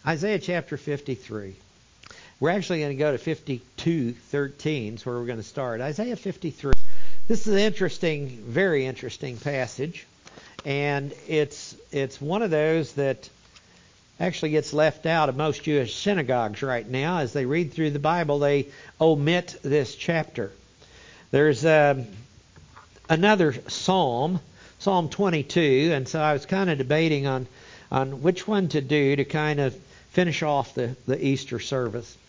Isaiah chapter 53. We're actually going to go to 52:13 is where we're going to start. Isaiah 53. This is an interesting, very interesting passage. And it's one of those that actually gets left out of most Jewish synagogues right now. As they read through the Bible, they omit this chapter. There's another psalm, Psalm 22, and so I was kind of debating on which one to do to kind of finish off the Easter service.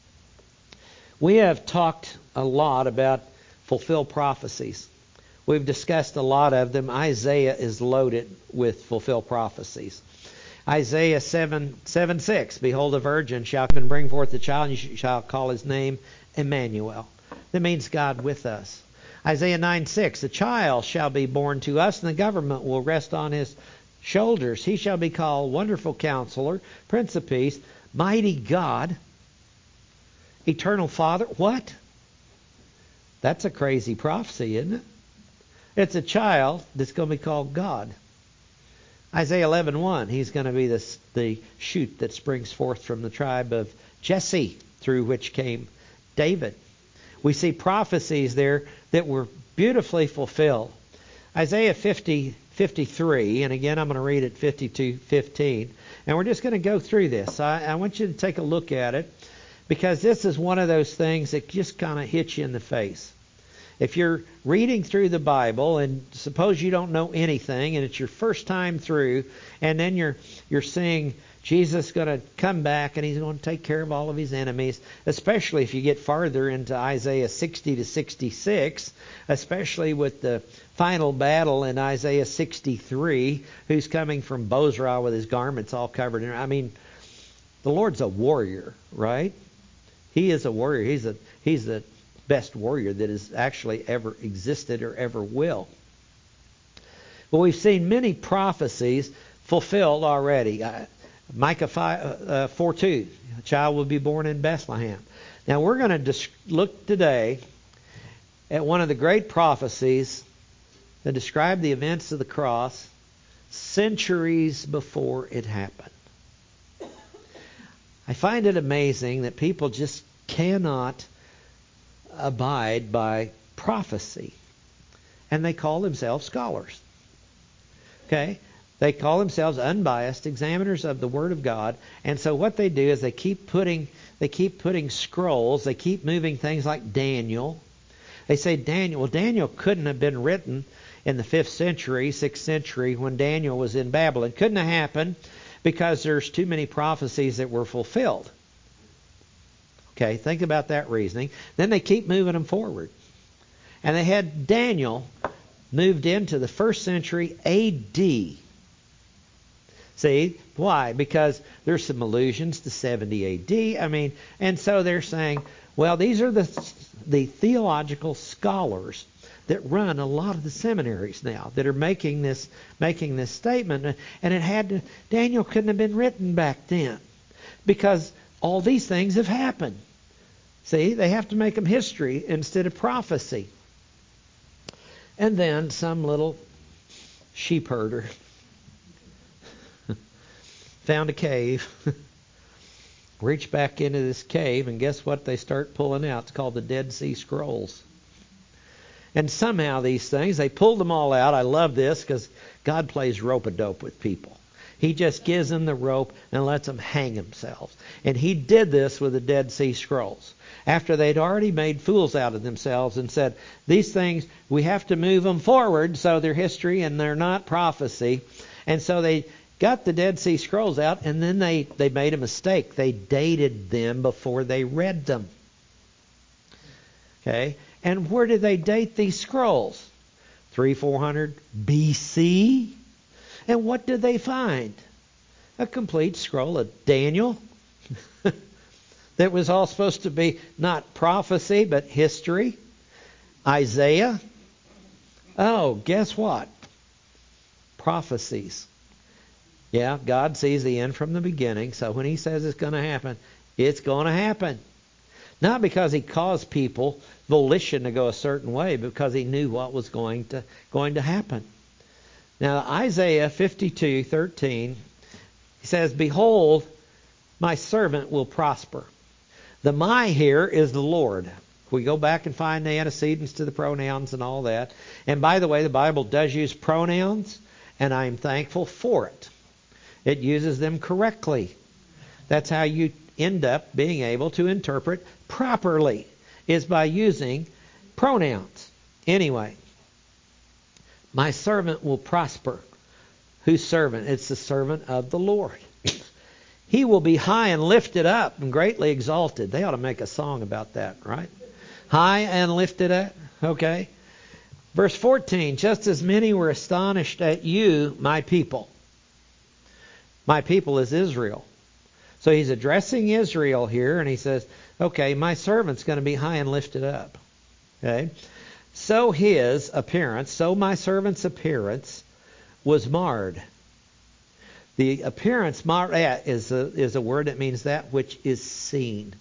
We have talked a lot about fulfilled prophecies. We've discussed a lot of them. Isaiah is loaded with fulfilled prophecies. Isaiah 7:6, behold, a virgin shall come and bring forth a child, and you shall call his name Emmanuel. That means God with us. Isaiah 9:6, a child shall be born to us, and the government will rest on his shoulders. He shall be called Wonderful Counselor, Prince of Peace, Mighty God, Eternal Father. What? That's a crazy prophecy, isn't it? It's a child that's going to be called God. Isaiah 11:1, he's going to be the shoot that springs forth from the tribe of Jesse, through which came David. We see prophecies there that were beautifully fulfilled. Isaiah 53, and again I'm going to read it 52:15, and we're just going to go through this. I want you to take a look at it, because this is one of those things that just kind of hits you in the face. If you're reading through the Bible, and suppose you don't know anything, and it's your first time through, and then you're seeing Jesus going to come back, and he's going to take care of all of his enemies, especially if you get farther into Isaiah 60 to 66, especially with the final battle in Isaiah 63, who's coming from Bozrah with his garments all covered in. I mean, the Lord's a warrior, right? He is a warrior. He's the best warrior that has actually ever existed or ever will. But we've seen many prophecies fulfilled already. Micah 4:2, a child will be born in Bethlehem. Now we're going to look today at one of the great prophecies that describe the events of the cross centuries before it happened. I find it amazing that people just cannot abide by prophecy, and they call themselves scholars. Okay? They call themselves unbiased examiners of the Word of God, and so what they do is they keep putting scrolls, they keep moving things like Daniel. They say Daniel couldn't have been written in the 5th century, 6th century, when Daniel was in Babylon. Couldn't have happened because there's too many prophecies that were fulfilled. Okay, think about that reasoning. Then they keep moving them forward. And they had Daniel moved into the 1st century A.D. See, why? Because there's some allusions to 70 A.D. And so they're saying, well, these are the theological scholars that run a lot of the seminaries now that are making this statement. And Daniel couldn't have been written back then, because all these things have happened. See, they have to make them history instead of prophecy. And then some little sheep herder found a cave, reached back into this cave, and guess what they start pulling out? It's called the Dead Sea Scrolls. And somehow these things, they pulled them all out. I love this because God plays rope-a-dope with people. He just gives them the rope and lets them hang themselves. And he did this with the Dead Sea Scrolls. After they'd already made fools out of themselves and said, these things, we have to move them forward so they're history and they're not prophecy. And so they got the Dead Sea Scrolls out, and then they made a mistake. They dated them before they read them. Okay? And where did they date these scrolls? 300-400 BC? And what did they find? A complete scroll of Daniel that was all supposed to be not prophecy but history. Isaiah. Oh, guess what? Prophecies. Yeah, God sees the end from the beginning, so when he says it's going to happen, it's going to happen. Not because he caused people volition to go a certain way, but because he knew what was going to happen. Now, Isaiah 52:13, he says, behold, my servant will prosper. The my here is the Lord. We go back and find the antecedents to the pronouns and all that. And by the way, the Bible does use pronouns, and I'm thankful for it. It uses them correctly. That's how you end up being able to interpret properly, is by using pronouns. Anyway, my servant will prosper. Whose servant? It's the servant of the Lord. He will be high and lifted up and greatly exalted. They ought to make a song about that, right? High and lifted up. Okay. Verse 14, just as many were astonished at you, my people. My people is Israel. So he's addressing Israel here, and he says, okay, my servant's going to be high and lifted up. Okay. So his appearance, so my servant's appearance was marred. The appearance, mar'at, is a word that means that which is seen.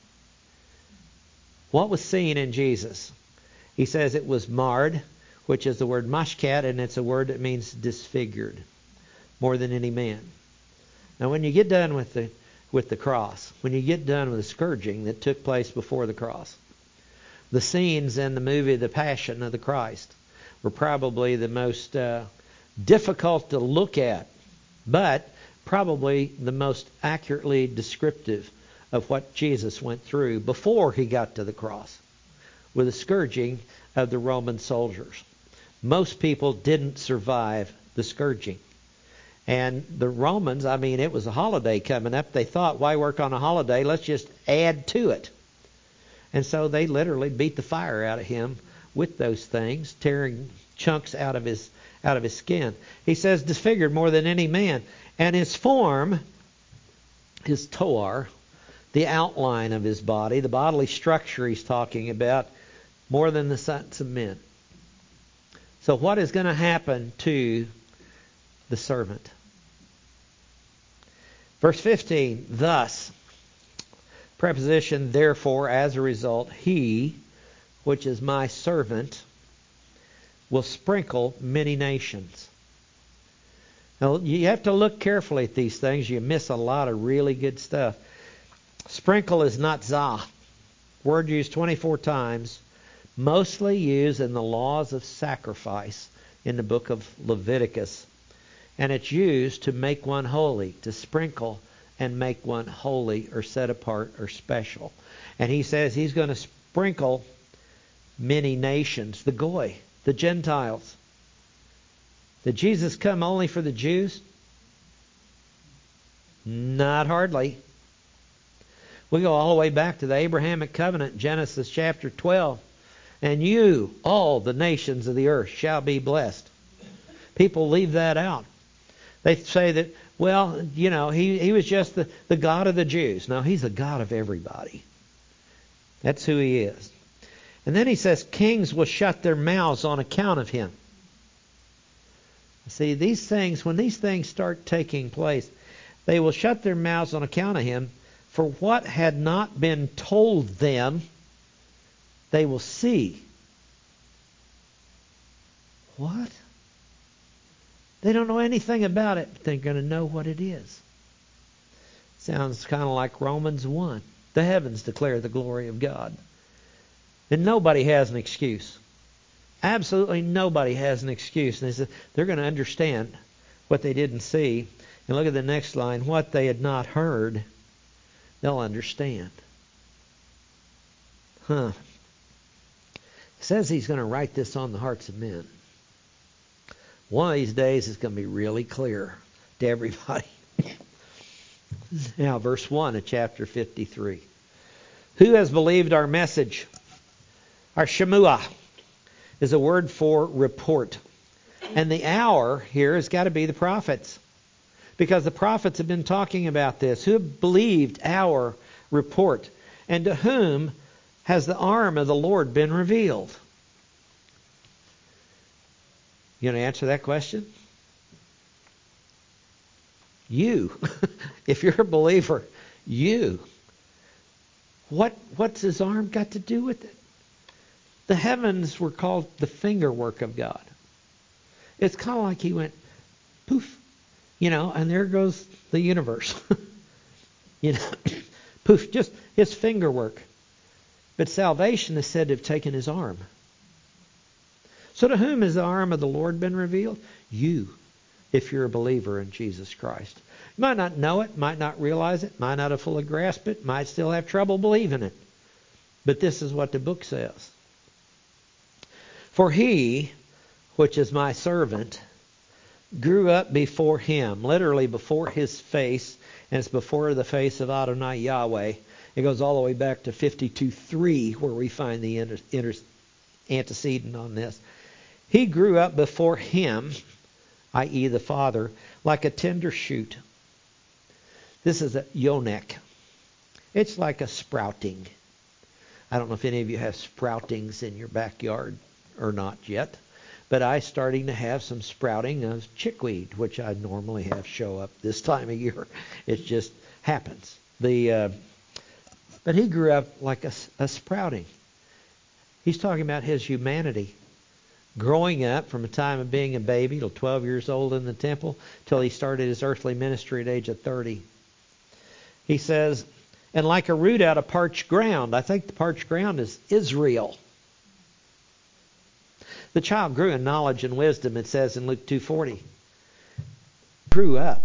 What was seen in Jesus? He says it was marred, which is the word mashkat, and it's a word that means disfigured, more than any man. Now, when you get done with the cross, when you get done with the scourging that took place before the cross, the scenes in the movie The Passion of the Christ were probably the most difficult to look at, but probably the most accurately descriptive of what Jesus went through before he got to the cross with the scourging of the Roman soldiers. Most people didn't survive the scourging. And the Romans, I mean, it was a holiday coming up. They thought, why work on a holiday? Let's just add to it. And so they literally beat the fire out of him with those things, tearing chunks out of his skin. He says, disfigured more than any man. And his form, his toar, the outline of his body, the bodily structure he's talking about, more than the sons of men. So what is going to happen to the servant? Verse 15, thus, preposition therefore, as a result, he, which is my servant, will sprinkle many nations. Now, you have to look carefully at these things. You miss a lot of really good stuff. Sprinkle is not zah. Word used 24 times, mostly used in the laws of sacrifice in the book of Leviticus. And it's used to make one holy, to sprinkle and make one holy or set apart or special. And he says he's going to sprinkle many nations, the Goy, the Gentiles. Did Jesus come only for the Jews? Not hardly. We go all the way back to the Abrahamic covenant, Genesis chapter 12. And you, all the nations of the earth, shall be blessed. People leave that out. They say that, well, you know, he was just the God of the Jews. No, he's the God of everybody. That's who he is. And then he says, kings will shut their mouths on account of him. See, these things, when these things start taking place, they will shut their mouths on account of him. For what had not been told them, they will see. What? They don't know anything about it, but they're going to know what it is. Sounds kind of like Romans 1. The heavens declare the glory of God. And nobody has an excuse. Absolutely nobody has an excuse. And they're going to understand what they didn't see. And look at the next line. What they had not heard, they'll understand. It says he's going to write this on the hearts of men. One of these days it's going to be really clear to everybody. Now, verse 1 of chapter 53. Who has believed our message? Our Shemuah is a word for report. And the hour here has got to be the prophets. Because the prophets have been talking about this. Who have believed our report? And to whom has the arm of the Lord been revealed? You want to answer that question? You. If you're a believer, you. What's his arm got to do with it? The heavens were called the fingerwork of God. It's kind of like he went, poof, and there goes the universe. You know, poof, just his finger work. But salvation is said to have taken his arm. So to whom has the arm of the Lord been revealed? You, if you're a believer in Jesus Christ. You might not know it, might not realize it, might not have fully grasped it, might still have trouble believing it. But this is what the book says. For he, which is my servant, grew up before him, literally before his face, and it's before the face of Adonai Yahweh. It goes all the way back to 52:3, where we find the antecedent on this. He grew up before him, i.e. the Father, like a tender shoot. This is a yonek. It's like a sprouting. I don't know if any of you have sproutings in your backyard or not yet, but I'm starting to have some sprouting of chickweed, which I normally have show up this time of year. It just happens. But he grew up like a sprouting. He's talking about his humanity. Growing up from the time of being a baby till 12 years old in the temple till he started his earthly ministry at age of 30. He says, and like a root out of parched ground. I think the parched ground is Israel. The child grew in knowledge and wisdom, it says in Luke 2:40. Grew up.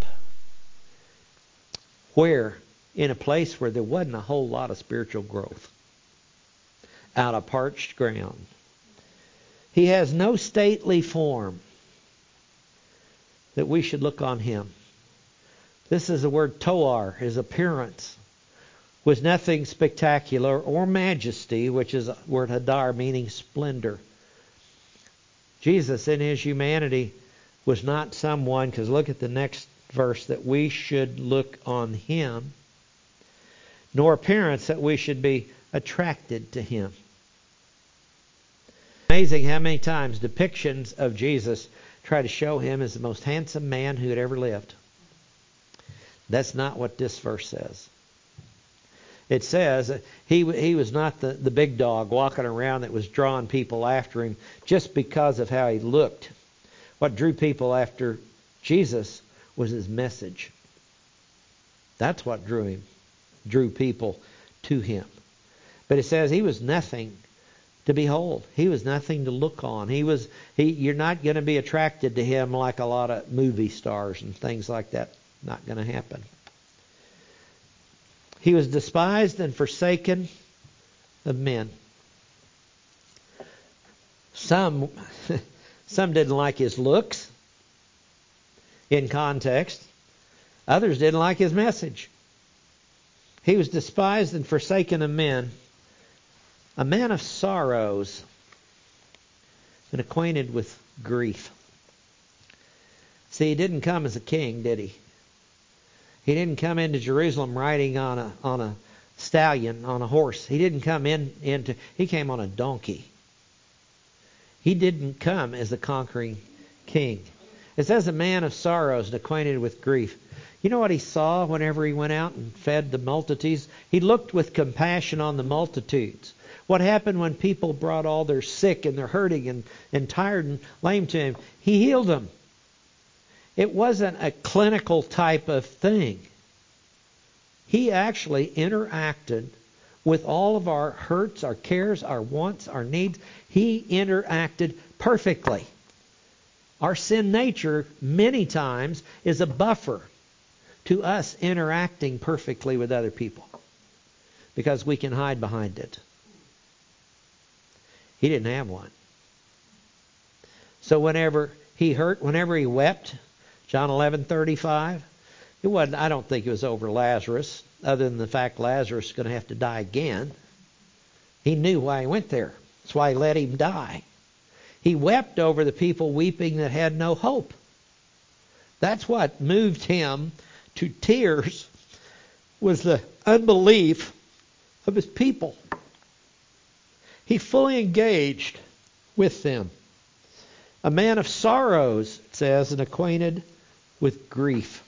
Where? In a place where there wasn't a whole lot of spiritual growth. Out of parched ground. He has no stately form that we should look on him. This is the word toar, his appearance. Was nothing spectacular or majesty, which is the word hadar, meaning splendor. Jesus in his humanity was not someone, because look at the next verse, that we should look on him, nor appearance that we should be attracted to him. Amazing how many times depictions of Jesus try to show him as the most handsome man who had ever lived. That's not what this verse says. It says he was not the big dog walking around that was drawing people after him just because of how he looked. What drew people after Jesus was his message. That's what drew people to him. But it says he was nothing to behold. He was nothing to look on. You're not going to be attracted to him like a lot of movie stars and things like that. Not going to happen. He was despised and forsaken of men. Some didn't like his looks in context. Others didn't like his message. He was despised and forsaken of men, a man of sorrows and acquainted with grief. See, he didn't come as a king, did he? He didn't come into Jerusalem riding on a stallion, on a horse. He didn't come he came on a donkey. He didn't come as a conquering king. It says a man of sorrows and acquainted with grief. You know what he saw whenever he went out and fed the multitudes? He looked with compassion on the multitudes. What happened when people brought all their sick and their hurting and tired and lame to him? He healed them. It wasn't a clinical type of thing. He actually interacted with all of our hurts, our cares, our wants, our needs. He interacted perfectly. Our sin nature, many times, is a buffer to us interacting perfectly with other people, because we can hide behind it. He didn't have one. So whenever he hurt, whenever he wept, John 11:35, it wasn't. I don't think it was over Lazarus, other than the fact Lazarus is going to have to die again. He knew why he went there. That's why he let him die. He wept over the people weeping that had no hope. That's what moved him to tears, was the unbelief of his people. He fully engaged with them. A man of sorrows, it says, and acquainted with grief.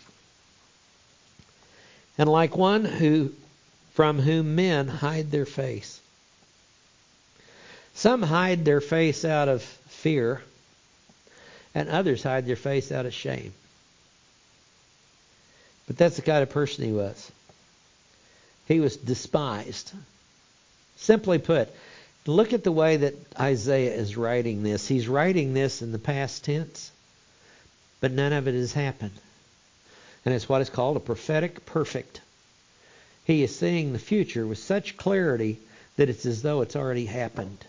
And like one from whom men hide their face. Some hide their face out of fear, and others hide their face out of shame. But that's the kind of person he was. He was despised. Simply put, look at the way that Isaiah is writing this. He's writing this in the past tense, but none of it has happened. And it's what is called a prophetic perfect. He is seeing the future with such clarity that it's as though it's already happened.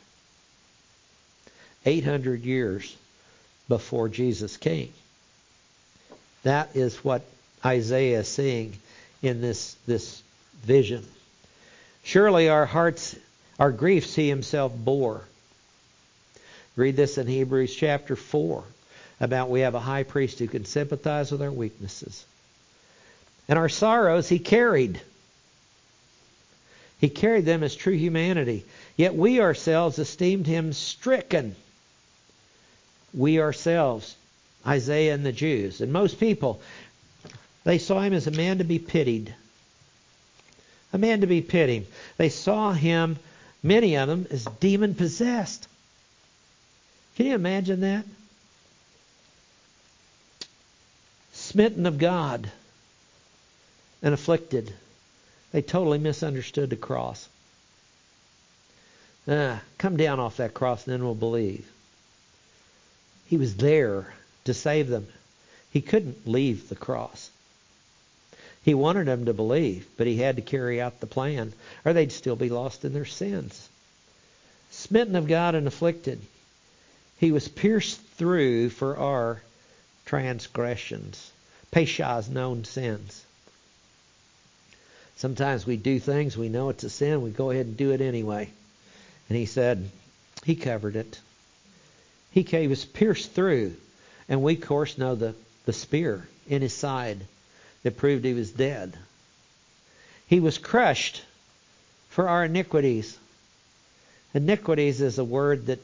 800 years before Jesus came. That is what Isaiah is seeing in this vision. Surely our hearts, our griefs he himself bore. Read this in Hebrews chapter 4 about we have a high priest who can sympathize with our weaknesses. And our sorrows he carried. He carried them as true humanity. Yet we ourselves esteemed him stricken. We ourselves, Isaiah and the Jews, and most people, they saw him as a man to be pitied. A man to be pitied. They saw him, many of them, as demon-possessed. Can you imagine that? Smitten of God and afflicted. They totally misunderstood the cross. Come down off that cross and then we'll believe. He was there to save them. He couldn't leave the cross. He wanted them to believe, but he had to carry out the plan, or they'd still be lost in their sins. Smitten of God and afflicted. He was pierced through for our transgressions. Peshah's known sins. Sometimes we do things, we know it's a sin, we go ahead and do it anyway. And he said, he covered it. He was pierced through. And we, of course, know the spear in his side that proved he was dead. He was crushed for our iniquities. Iniquities is a word that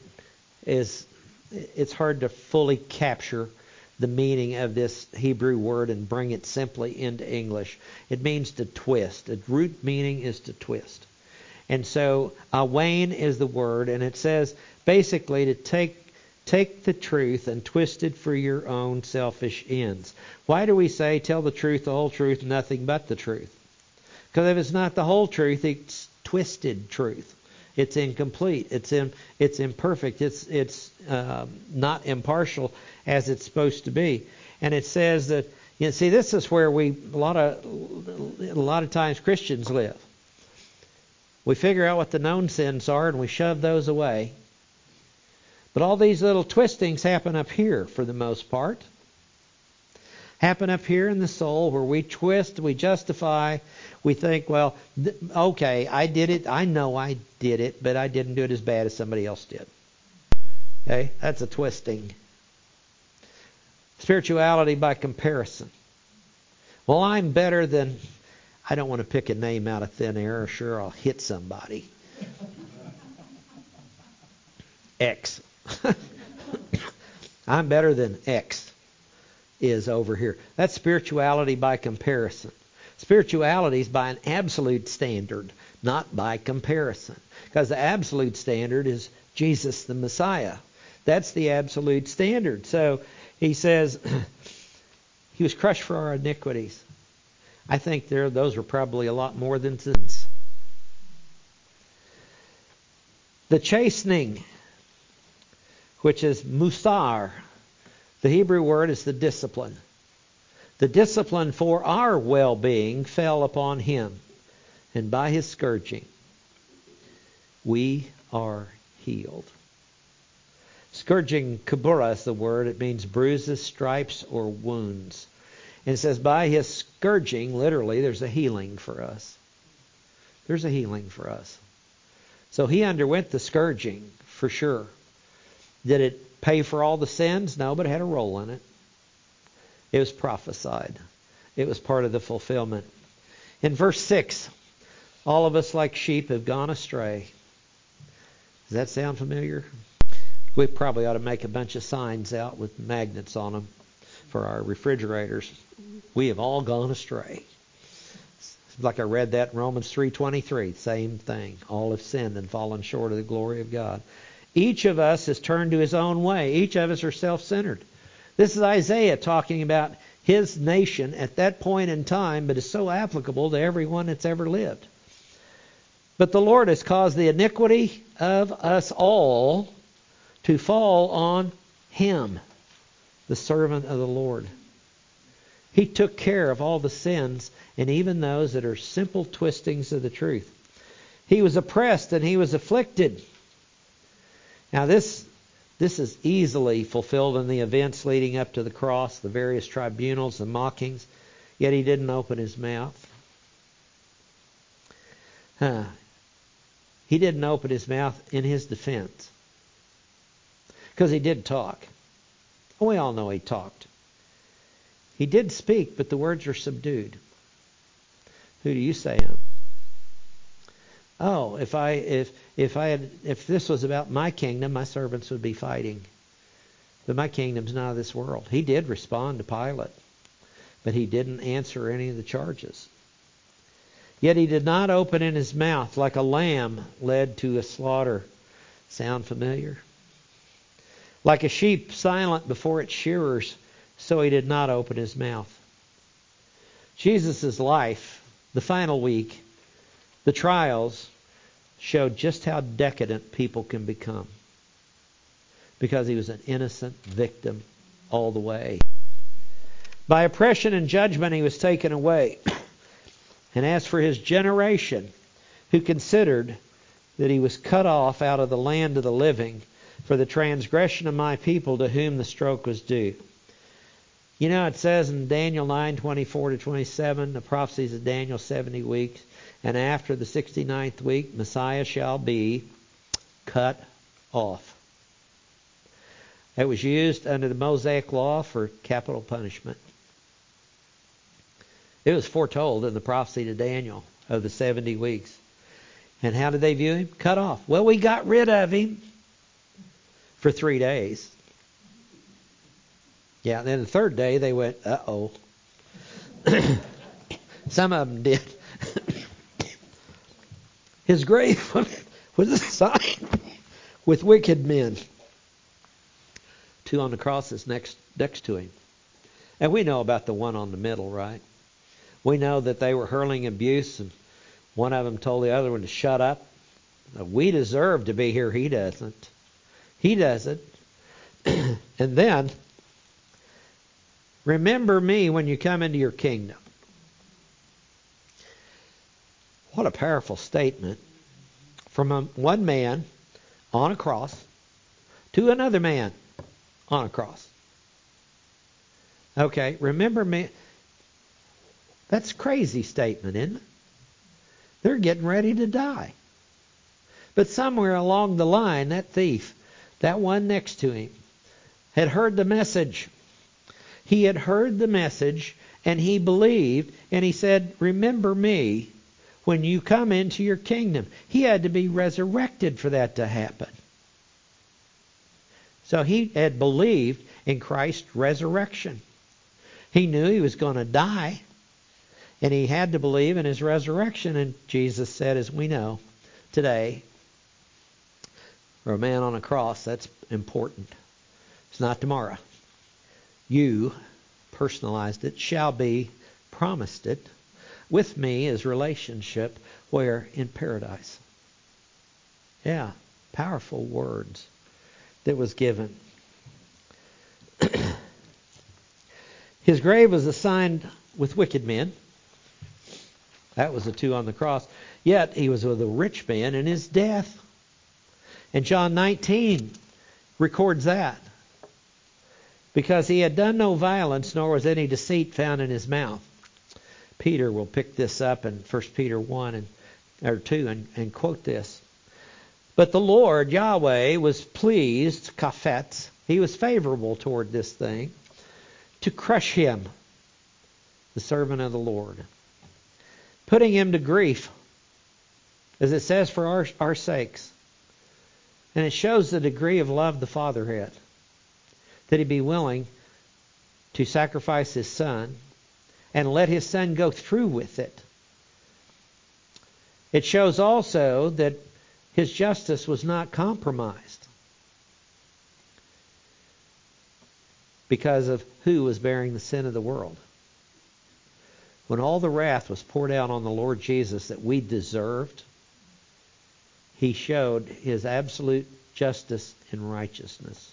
it's hard to fully capture the meaning of this Hebrew word and bring it simply into English. It means to twist. The root meaning is to twist. And so, awain is the word, and it says basically to take the truth and twist it for your own selfish ends. Why do we say tell the truth, the whole truth, nothing but the truth? Because if it's not the whole truth, it's twisted truth. It's incomplete. It's imperfect. It's not impartial as it's supposed to be. And it says that, see, this is where a lot of times Christians live. We figure out what the known sins are and we shove those away. But all these little twistings happen up here for the most part. Happen up here in the soul where we twist, we justify, we think, well, okay, I did it. I know I did it, but I didn't do it as bad as somebody else did. Okay, that's a twisting. Spirituality by comparison. Well, I'm better than... I don't want to pick a name out of thin air, or sure I'll hit somebody. X. I'm better than X is over here. That's spirituality by comparison. Spirituality is by an absolute standard, not by comparison. Because the absolute standard is Jesus the Messiah. That's the absolute standard. So he says, he was crushed for our iniquities. I think those were probably a lot more than sins. The chastening, which is musar. The Hebrew word is the discipline. The discipline for our well-being fell upon him. And by his scourging, we are healed. Scourging, kabura is the word. It means bruises, stripes, or wounds. And it says by his scourging, literally, there's a healing for us. There's a healing for us. So he underwent the scourging, for sure. Did it pay for all the sins? No, but it had a role in it. It was prophesied. It was part of the fulfillment. In verse 6, all of us like sheep have gone astray. Does that sound familiar? We probably ought to make a bunch of signs out with magnets on them for our refrigerators. We have all gone astray. Like I read that in Romans 3:23, same thing. All have sinned and fallen short of the glory of God. Each of us has turned to his own way. Each of us are self-centered. This is Isaiah talking about his nation at that point in time, but is so applicable to everyone that's ever lived. But the Lord has caused the iniquity of us all to fall on him, the servant of the Lord. He took care of all the sins, and even those that are simple twistings of the truth. He was oppressed and he was afflicted. Now this is easily fulfilled in the events leading up to the cross, the various tribunals, the mockings, yet he didn't open his mouth. He didn't open his mouth in his defense. Because he did talk. We all know he talked. He did speak, but the words are subdued. Who do you say I am? Oh, if this was about my kingdom, my servants would be fighting. But my kingdom's not of this world. He did respond to Pilate, but he didn't answer any of the charges. Yet he did not open in his mouth, like a lamb led to a slaughter. Sound familiar? Like a sheep silent before its shearers, so he did not open his mouth. Jesus' life, the final week, the trials, showed just how decadent people can become. Because he was an innocent victim all the way. By oppression and judgment he was taken away. And as for his generation, who considered that he was cut off out of the land of the living for the transgression of my people to whom the stroke was due. You know, it says in Daniel 9:24-27, the prophecies of Daniel 70 weeks, and after the 69th week, Messiah shall be cut off. It was used under the Mosaic law for capital punishment. It was foretold in the prophecy to Daniel of the 70 weeks. And how did they view him? Cut off. Well, we got rid of him for 3 days. Yeah, then the third day they went, uh-oh. Some of them did. His grave was assigned with wicked men. 2 on the crosses next to him. And we know about the one on the middle, right? We know that they were hurling abuse, and one of them told the other one to shut up. We deserve to be here. He doesn't. He doesn't. And then, remember me when you come into your kingdom. What a powerful statement. From one man on a cross to another man on a cross. Okay, remember me. That's a crazy statement, isn't it? They're getting ready to die. But somewhere along the line, that thief, that one next to him, had heard the message. He had heard the message, and he believed, and he said, remember me when you come into your kingdom. He had to be resurrected for that to happen. So he had believed in Christ's resurrection. He knew he was going to die. And he had to believe in his resurrection. And Jesus said, as we know today, for a man on a cross, that's important. It's not tomorrow. You personalized it, shall be promised it. With me is relationship where? In paradise. Yeah, powerful words that was given. His grave was assigned with wicked men. That was the 2 on the cross. Yet he was with a rich man in his death. And John 19 records that. Because he had done no violence, nor was any deceit found in his mouth. Peter will pick this up in 1 Peter 1 or 2 and quote this. But the Lord, Yahweh, was pleased, kafetz, he was favorable toward this thing, to crush him, the servant of the Lord, putting him to grief, as it says, for our sakes. And it shows the degree of love the Father had, that he'd be willing to sacrifice his Son and let his Son go through with it. It shows also that his justice was not compromised because of who was bearing the sin of the world. When all the wrath was poured out on the Lord Jesus that we deserved, He showed His absolute justice and righteousness.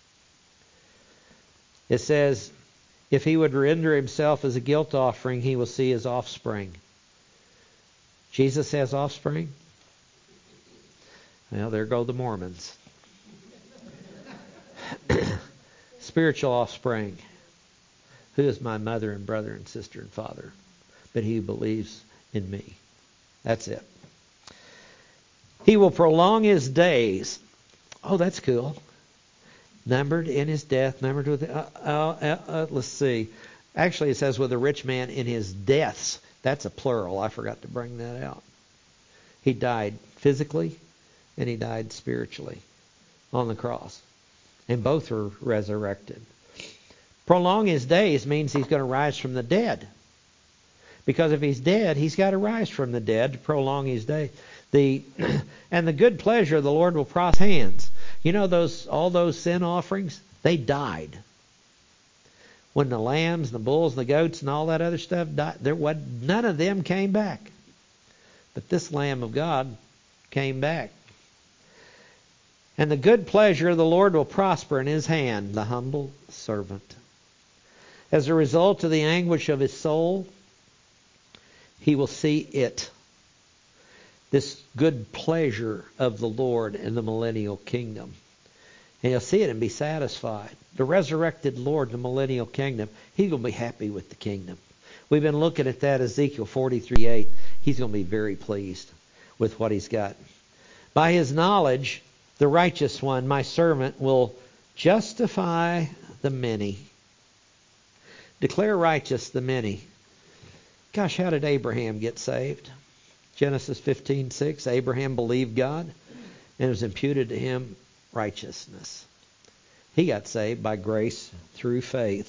It says, if He would render Himself as a guilt offering, He will see His offspring. Jesus has offspring? Well, there go the Mormons. Spiritual offspring. Who is my mother and brother and sister and father? But he who believes in me. That's it. He will prolong his days. Oh, that's cool. Numbered in his death. Numbered with... let's see. Actually, it says with a rich man in his deaths. That's a plural. I forgot to bring that out. He died physically and he died spiritually on the cross. And both were resurrected. Prolong his days means he's going to rise from the dead. Because if he's dead, he's got to rise from the dead to prolong his day. And the good pleasure of the Lord will prosper his hands. You know all those sin offerings? They died. When the lambs, and the bulls, and the goats, and all that other stuff died, none of them came back. But this Lamb of God came back. And the good pleasure of the Lord will prosper in his hand, the humble servant. As a result of the anguish of his soul, he will see it. This good pleasure of the Lord in the millennial kingdom. And he'll see it and be satisfied. The resurrected Lord in the millennial kingdom, he's going to be happy with the kingdom. We've been looking at that, Ezekiel 43:8. He's going to be very pleased with what he's got. By his knowledge, the righteous one, my servant, will justify the many. Declare righteous the many. Gosh, how did Abraham get saved? Genesis 15:6. Abraham believed God and it was imputed to him righteousness. He got saved by grace through faith.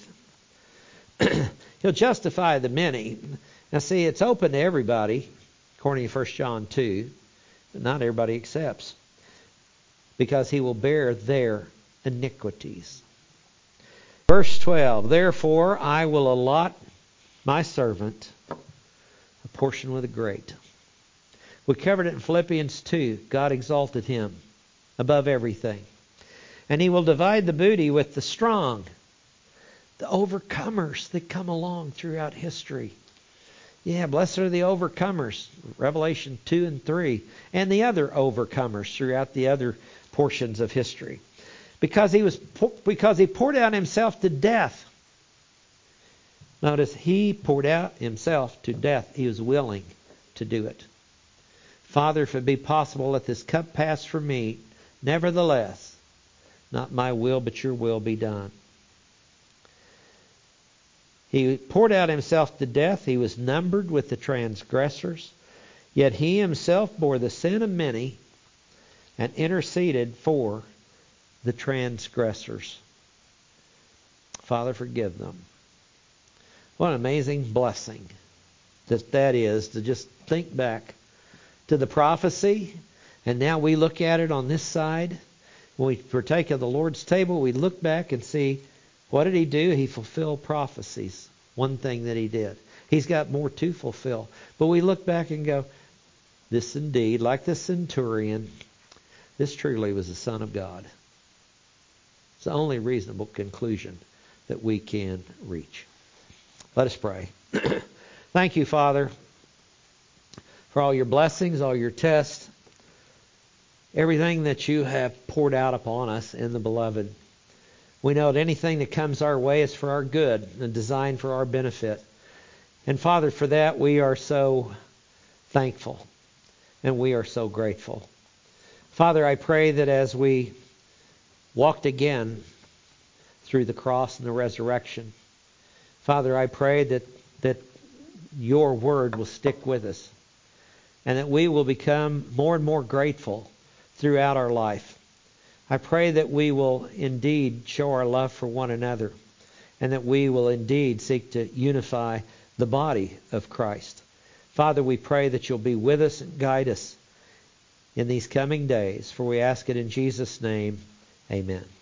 He'll justify the many. Now see, it's open to everybody, according to 1 John 2. But not everybody accepts. Because he will bear their iniquities. Verse 12. Therefore I will allot my servant a portion with the great. We covered it in Philippians 2. God exalted him above everything. And he will divide the booty with the strong. The overcomers that come along throughout history. Yeah, blessed are the overcomers. Revelation 2 and 3. And the other overcomers throughout the other portions of history. Because he poured out himself to death. Notice, he poured out himself to death. He was willing to do it. Father, if it be possible, let this cup pass from me. Nevertheless, not my will, but your will be done. He poured out himself to death. He was numbered with the transgressors. Yet he himself bore the sin of many and interceded for the transgressors. Father, forgive them. What an amazing blessing that is to just think back to the prophecy. And now we look at it on this side. When we partake of the Lord's table, we look back and see, what did he do? He fulfilled prophecies. One thing that he did. He's got more to fulfill. But we look back and go, this indeed, like the centurion, this truly was the Son of God. It's the only reasonable conclusion that we can reach. Let us pray. Thank you, Father, for all your blessings, all your tests, everything that you have poured out upon us in the Beloved. We know that anything that comes our way is for our good and designed for our benefit. And Father, for that we are so thankful and we are so grateful. Father, I pray that as we walked again through the cross and the resurrection, Father, I pray that your word will stick with us and that we will become more and more grateful throughout our life. I pray that we will indeed show our love for one another and that we will indeed seek to unify the body of Christ. Father, we pray that you'll be with us and guide us in these coming days, for we ask it in Jesus' name. Amen.